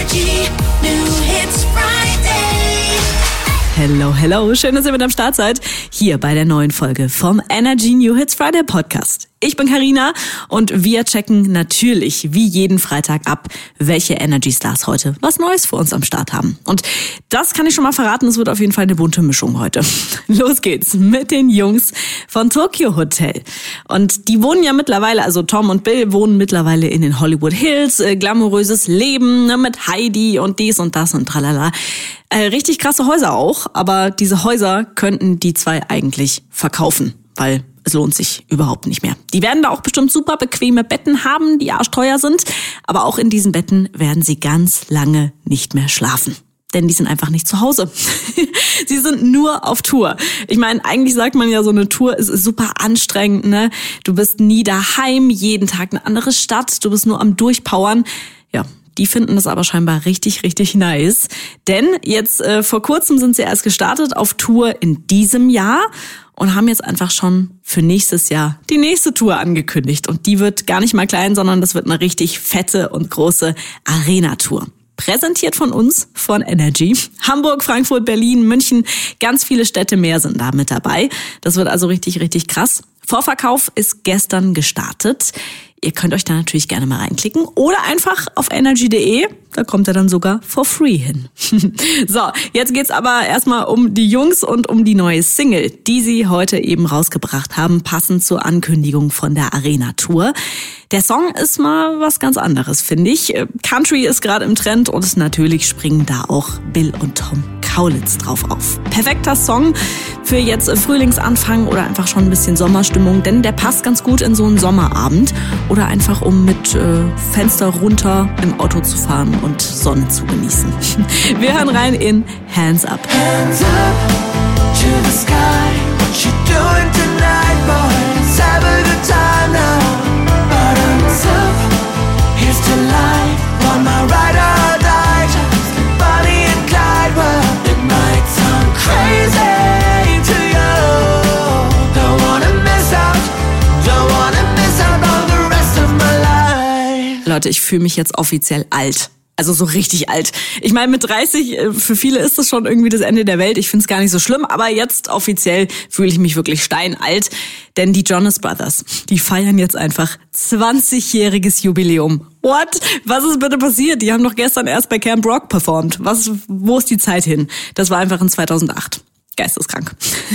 Energy New Hits Friday. Hello, schön, dass ihr mit am Start seid, hier bei der neuen Folge vom Energy New Hits Friday Podcast. Ich bin Carina und wir checken natürlich wie jeden Freitag ab, welche Energy Stars heute was Neues für uns am Start haben. Und das kann ich schon mal verraten, es wird auf jeden Fall eine bunte Mischung heute. Los geht's mit den Jungs von Tokyo Hotel. Und die wohnen ja mittlerweile, also Tom und Bill wohnen mittlerweile in den Hollywood Hills, glamouröses Leben mit Heidi und dies und das und tralala. Richtig krasse Häuser auch, aber diese Häuser könnten die zwei eigentlich verkaufen, weil es lohnt sich überhaupt nicht mehr. Die werden da auch bestimmt super bequeme Betten haben, die arschteuer sind, aber auch in diesen Betten werden sie ganz lange nicht mehr schlafen. Denn die sind einfach nicht zu Hause. Sie sind nur auf Tour. Ich meine, eigentlich sagt man ja, so eine Tour ist super anstrengend, ne? Du bist nie daheim, jeden Tag eine andere Stadt, du bist nur am Durchpowern. Ja, die finden das aber scheinbar richtig, richtig nice. Denn jetzt vor kurzem sind sie erst gestartet auf Tour in diesem Jahr und haben jetzt einfach schon für nächstes Jahr die nächste Tour angekündigt. Und die wird gar nicht mal klein, sondern das wird eine richtig fette und große Arena-Tour. Präsentiert von uns, von Energy. Hamburg, Frankfurt, Berlin, München, ganz viele Städte mehr sind da mit dabei. Das wird also richtig, richtig krass. Vorverkauf ist gestern gestartet. Ihr könnt euch da natürlich gerne mal reinklicken oder einfach auf energy.de, da kommt er dann sogar for free hin. So, jetzt geht's aber erstmal um die Jungs und um die neue Single, die sie heute eben rausgebracht haben, passend zur Ankündigung von der Arena-Tour. Der Song ist mal was ganz anderes, finde ich. Country ist gerade im Trend und natürlich springen da auch Bill und Tom Kaulitz drauf auf. Perfekter Song für jetzt Frühlingsanfang oder einfach schon ein bisschen Sommerstimmung, denn der passt ganz gut in so einen Sommerabend oder einfach um mit Fenster runter im Auto zu fahren und Sonne zu genießen. Wir hören rein in Hands Up. Hands up to the sky. What you doing tonight, boys? Have a good time now. Bottoms up, here's to life. On my ride or die, just like Bonnie and Clyde. Well, it might sound crazy to you. Don't wanna miss out. Don't wanna miss out on the rest of my life. Leute, ich fühle mich jetzt offiziell alt. Also so richtig alt. Ich meine, mit 30, für viele ist das schon irgendwie das Ende der Welt. Ich finde es gar nicht so schlimm, aber jetzt offiziell fühle ich mich wirklich steinalt. Denn die Jonas Brothers, die feiern jetzt einfach 20-jähriges Jubiläum. What? Was ist bitte passiert? Die haben doch gestern erst bei Camp Rock performt. Wo ist die Zeit hin? Das war einfach in 2008. Geisteskrank.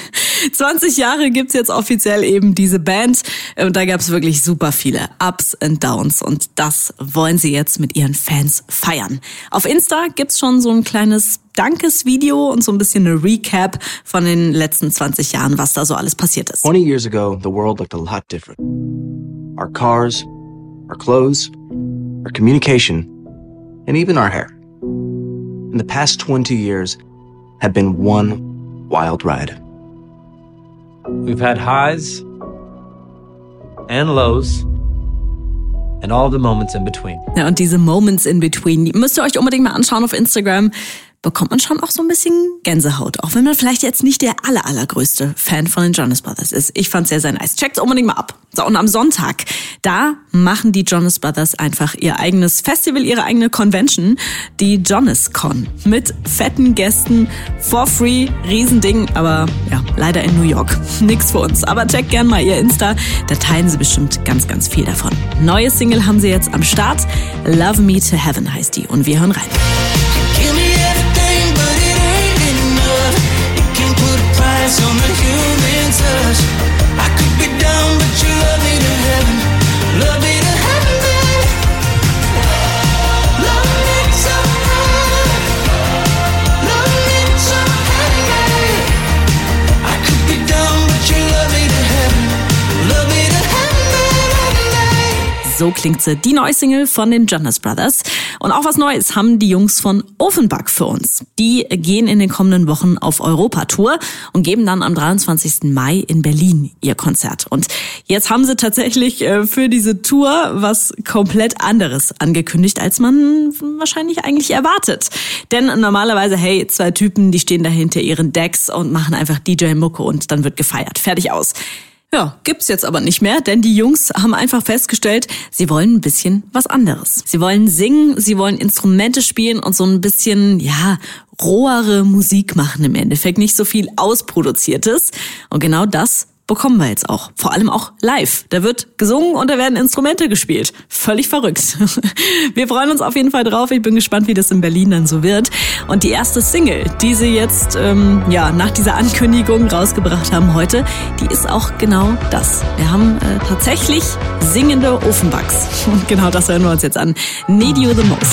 20 Jahre gibt's jetzt offiziell eben diese Band und da gab's wirklich super viele Ups and Downs und das wollen sie jetzt mit ihren Fans feiern. Auf Insta gibt's schon so ein kleines Dankesvideo und so ein bisschen eine Recap von den letzten 20 Jahren, was da so alles passiert ist. 20 years ago, the world looked a lot different. Our cars, our clothes, our communication, and even our hair. And the past 20 years have been one wild ride. We've had highs and lows and all the moments in between. Ja, und diese Moments in between, die müsst ihr euch unbedingt mal anschauen auf Instagram. Bekommt man schon auch so ein bisschen Gänsehaut. Auch wenn man vielleicht jetzt nicht der allergrößte Fan von den Jonas Brothers ist. Ich fand's sehr, sehr nice. Checkt's unbedingt mal ab. So, und am Sonntag, da machen die Jonas Brothers einfach ihr eigenes Festival, ihre eigene Convention, die JonasCon. Mit fetten Gästen, for free, Riesending, aber ja, leider in New York. Nix für uns. Aber checkt gern mal ihr Insta, da teilen sie bestimmt ganz, ganz viel davon. Neue Single haben sie jetzt am Start. Love Me to Heaven heißt die. Und wir hören rein. Give me everything, but it ain't enough. You can't put a price on the human touch. I could be down, but you love me to heaven. Love me to heaven, baby. Love me so high. Love me so high. I could be down, but you love me to heaven. Love me to heaven, baby. So klingt sie, die neue Single von den Jonas Brothers. Und auch was Neues haben die Jungs von Offenbach für uns. Die gehen in den kommenden Wochen auf Europatour und geben dann am 23. Mai in Berlin ihr Konzert. Und jetzt haben sie tatsächlich für diese Tour was komplett anderes angekündigt, als man wahrscheinlich eigentlich erwartet. Denn normalerweise, hey, zwei Typen, die stehen da hinter ihren Decks und machen einfach DJ-Mucke und dann wird gefeiert. Fertig aus. Ja, gibt's jetzt aber nicht mehr, denn die Jungs haben einfach festgestellt, sie wollen ein bisschen was anderes. Sie wollen singen, sie wollen Instrumente spielen und so ein bisschen, rohere Musik machen im Endeffekt. Nicht so viel Ausproduziertes. Und genau das bekommen wir jetzt auch. Vor allem auch live. Da wird gesungen und da werden Instrumente gespielt. Völlig verrückt. Wir freuen uns auf jeden Fall drauf. Ich bin gespannt, wie das in Berlin dann so wird. Und die erste Single, die sie jetzt nach dieser Ankündigung rausgebracht haben heute, die ist auch genau das. Wir haben tatsächlich singende Ofenbacks. Und genau das hören wir uns jetzt an. Need You the Most.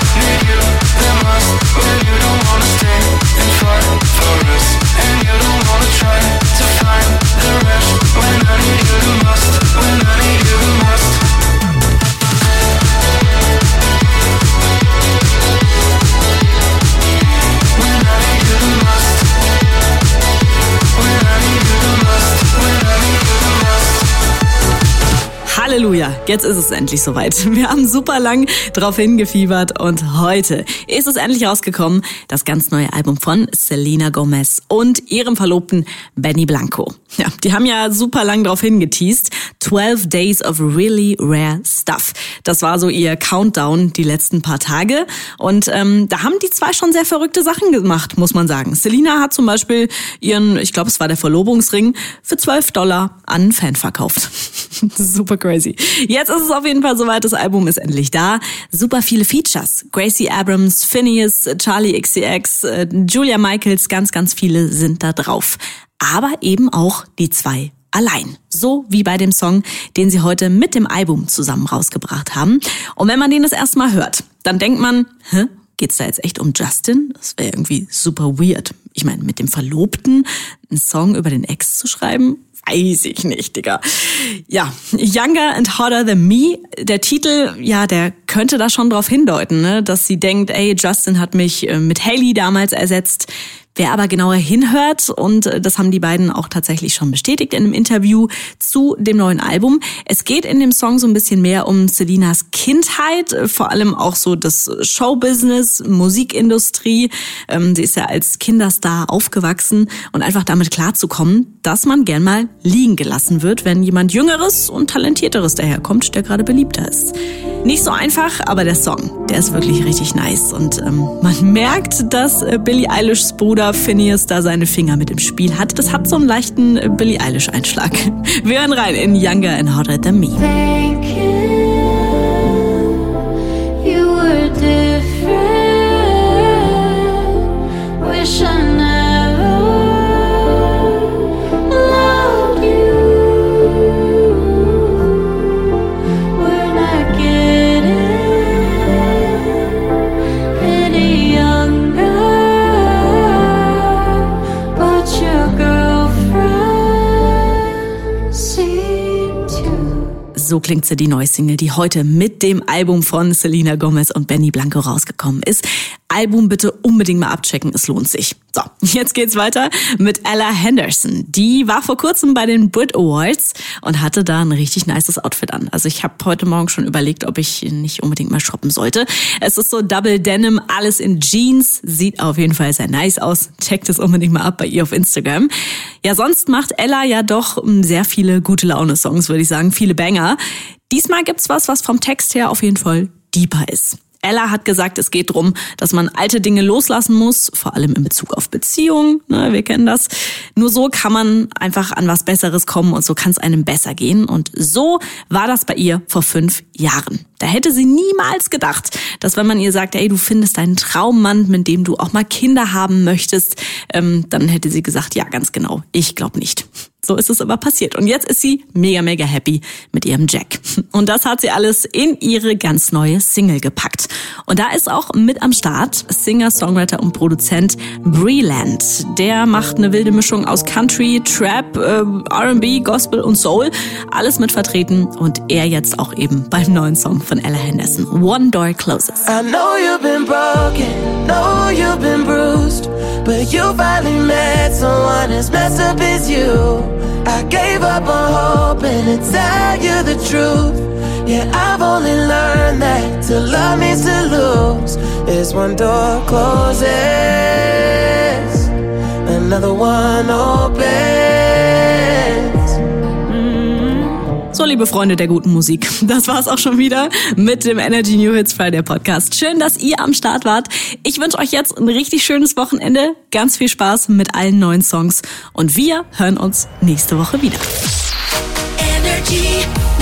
Halleluja, jetzt ist es endlich soweit. Wir haben super lang drauf hingefiebert und heute ist es endlich rausgekommen, das ganz neue Album von Selena Gomez und ihrem Verlobten Benny Blanco. Ja, die haben ja super lang drauf hingeteast. 12 Days of Really Rare Stuff. Das war so ihr Countdown die letzten paar Tage und da haben die zwei schon sehr verrückte Sachen gemacht, muss man sagen. Selena hat zum Beispiel ihren, ich glaube es war der Verlobungsring, für $12 an einen Fan verkauft. Super crazy. Jetzt ist es auf jeden Fall soweit, das Album ist endlich da. Super viele Features. Gracie Abrams, Phineas, Charlie XCX, Julia Michaels, ganz, ganz viele sind da drauf. Aber eben auch die zwei allein. So wie bei dem Song, den sie heute mit dem Album zusammen rausgebracht haben. Und wenn man den das erste Mal hört, dann denkt man, geht's da jetzt echt um Justin? Das wäre irgendwie super weird. Ich meine, mit dem Verlobten einen Song über den Ex zu schreiben? Weiß ich nicht, Digga. Ja, Younger and Hotter Than Me, der Titel, der könnte da schon drauf hindeuten, ne? Dass sie denkt, Justin hat mich mit Hailey damals ersetzt. Wer aber genauer hinhört, und das haben die beiden auch tatsächlich schon bestätigt in einem Interview zu dem neuen Album, es geht in dem Song so ein bisschen mehr um Selenas Kindheit, vor allem auch so das Showbusiness, Musikindustrie. Sie ist ja als Kinderstar aufgewachsen und einfach damit klarzukommen, dass man gern mal liegen gelassen wird, wenn jemand Jüngeres und Talentierteres daherkommt, der gerade beliebter ist. Nicht so einfach, aber der Song, der ist wirklich richtig nice und man merkt, dass Billie Eilishs Bruder Phineas da seine Finger mit im Spiel hat. Das hat so einen leichten Billie Eilish-Einschlag. Wir hören rein in Younger and Hotter Than Me. Thank you, you were different. Wish I never loved you. We're not getting any younger, but your girlfriend seemed to. So klingt sie, die neue Single, die heute mit dem Album von Selena Gomez und Benny Blanco rausgekommen ist. Album bitte unbedingt mal abchecken, es lohnt sich. So, jetzt geht's weiter mit Ella Henderson. Die war vor kurzem bei den Brit Awards und hatte da ein richtig nices Outfit an. Also ich habe heute Morgen schon überlegt, ob ich nicht unbedingt mal shoppen sollte. Es ist so Double Denim, alles in Jeans, sieht auf jeden Fall sehr nice aus. Checkt es unbedingt mal ab bei ihr auf Instagram. Ja, sonst macht Ella ja doch sehr viele gute Laune-Songs, würde ich sagen, viele Banger. Diesmal gibt's was vom Text her auf jeden Fall deeper ist. Ella hat gesagt, es geht darum, dass man alte Dinge loslassen muss, vor allem in Bezug auf Beziehungen, ne, wir kennen das. Nur so kann man einfach an was Besseres kommen und so kann es einem besser gehen. Und so war das bei ihr vor 5 Jahren. Da hätte sie niemals gedacht, dass wenn man ihr sagt, ey, du findest deinen Traummann, mit dem du auch mal Kinder haben möchtest, dann hätte sie gesagt, ja, ganz genau, ich glaube nicht. So ist es aber passiert. Und jetzt ist sie mega, mega happy mit ihrem Jack. Und das hat sie alles in ihre ganz neue Single gepackt. Und da ist auch mit am Start Singer, Songwriter und Produzent Breland. Der macht eine wilde Mischung aus Country, Trap, R&B, Gospel und Soul. Alles mit vertreten. Und er jetzt auch eben beim neuen Song von Ella Henderson, One Door Closes. I know you've been broken, know you've been bruised, but you finally met someone as messed up as you. I gave up on hoping to tell you the truth. Yeah, I've only learned that to love means to lose. As one door closes, another one opens. So, liebe Freunde der guten Musik, das war's auch schon wieder mit dem Energy New Hits Friday Podcast. Schön, dass ihr am Start wart. Ich wünsche euch jetzt ein richtig schönes Wochenende, ganz viel Spaß mit allen neuen Songs und wir hören uns nächste Woche wieder. Energy.